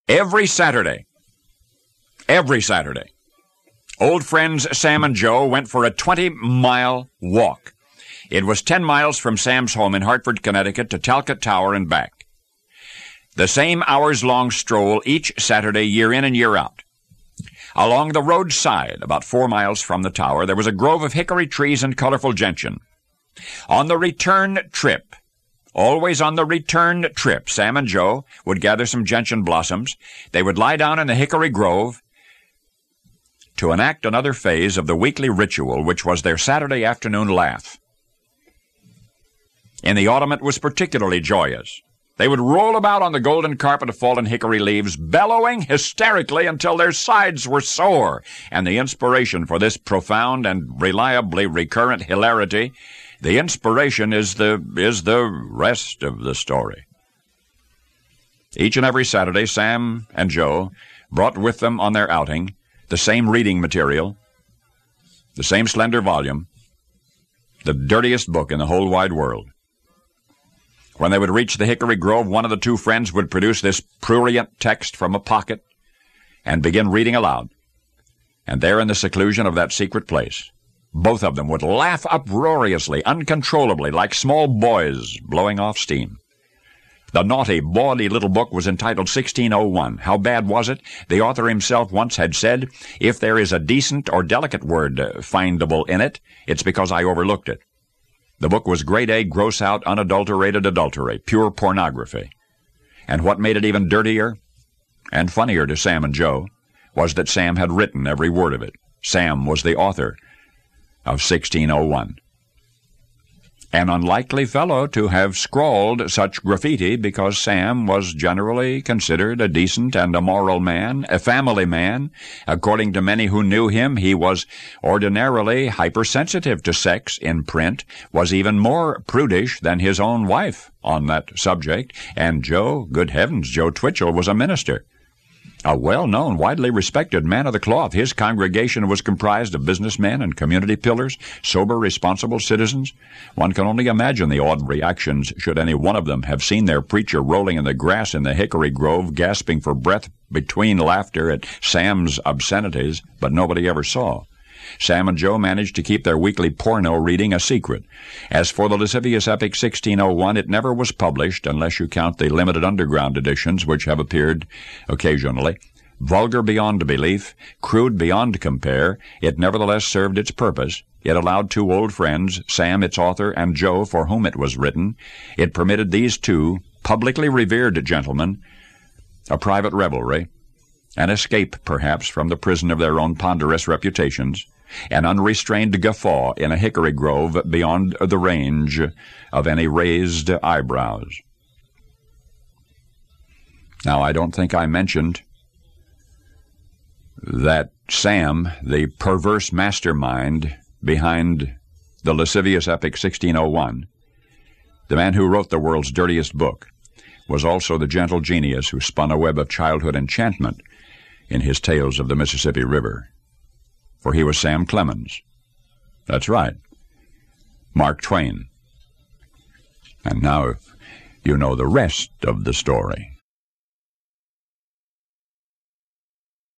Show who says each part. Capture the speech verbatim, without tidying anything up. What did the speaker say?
Speaker 1: Every Saturday, every Saturday, old friends Sam and Joe went for a twenty-mile walk. It was ten miles from Sam's home in Hartford, Connecticut to Talcott Tower and back. The same hours-long stroll each Saturday, year in and year out. Along the roadside, about four miles from the tower, there was a grove of hickory trees and colorful gentian. On the return trip, always on the return trip, Sam and Joe would gather some gentian blossoms. They would lie down in the hickory grove to enact another phase of the weekly ritual, which was their Saturday afternoon laugh. In the autumn, it was particularly joyous. They would roll about on the golden carpet of fallen hickory leaves, bellowing hysterically until their sides were sore, and the inspiration for this profound and reliably recurrent hilarity, the inspiration is the is the rest of the story. Each and every Saturday, Sam and Joe brought with them on their outing the same reading material, the same slender volume, the dirtiest book in the whole wide world. When they would reach the hickory grove, one of the two friends would produce this prurient text from a pocket and begin reading aloud. And there in the seclusion of that secret place, both of them would laugh uproariously, uncontrollably, like small boys blowing off steam. The naughty, bawdy little book was entitled sixteen oh one. How bad was it? The author himself once had said, "If there is a decent or delicate word uh, findable in it, it's because I overlooked it." The book was grade A, gross-out, unadulterated adultery, pure pornography. And what made it even dirtier and funnier to Sam and Joe was that Sam had written every word of it. Sam was the author of sixteen oh one. An unlikely fellow to have scrawled such graffiti, because Sam was generally considered a decent and a moral man, a family man. According to many who knew him, he was ordinarily hypersensitive to sex in print, was even more prudish than his own wife on that subject, and Joe, good heavens, Joe Twitchell was a minister. A well-known, widely respected man of the cloth. His congregation was comprised of businessmen and community pillars, sober, responsible citizens. One can only imagine the odd reactions should any one of them have seen their preacher rolling in the grass in the hickory grove, gasping for breath between laughter at Sam's obscenities, but nobody ever saw. Sam and Joe managed to keep their weekly porno reading a secret. As for the lascivious epic sixteen oh one, it never was published, unless you count the limited underground editions which have appeared occasionally. Vulgar beyond belief, crude beyond compare, it nevertheless served its purpose. It allowed two old friends, Sam its author and Joe for whom it was written. It permitted these two publicly revered gentlemen a private revelry, an escape, perhaps, from the prison of their own ponderous reputations, an unrestrained guffaw in a hickory grove beyond the range of any raised eyebrows. Now, I don't think I mentioned that Sam, the perverse mastermind behind the lascivious epic sixteen oh one, the man who wrote the world's dirtiest book, was also the gentle genius who spun a web of childhood enchantment in his Tales of the Mississippi River. For he was Sam Clemens. That's right, Mark Twain. And now you know the rest of the story.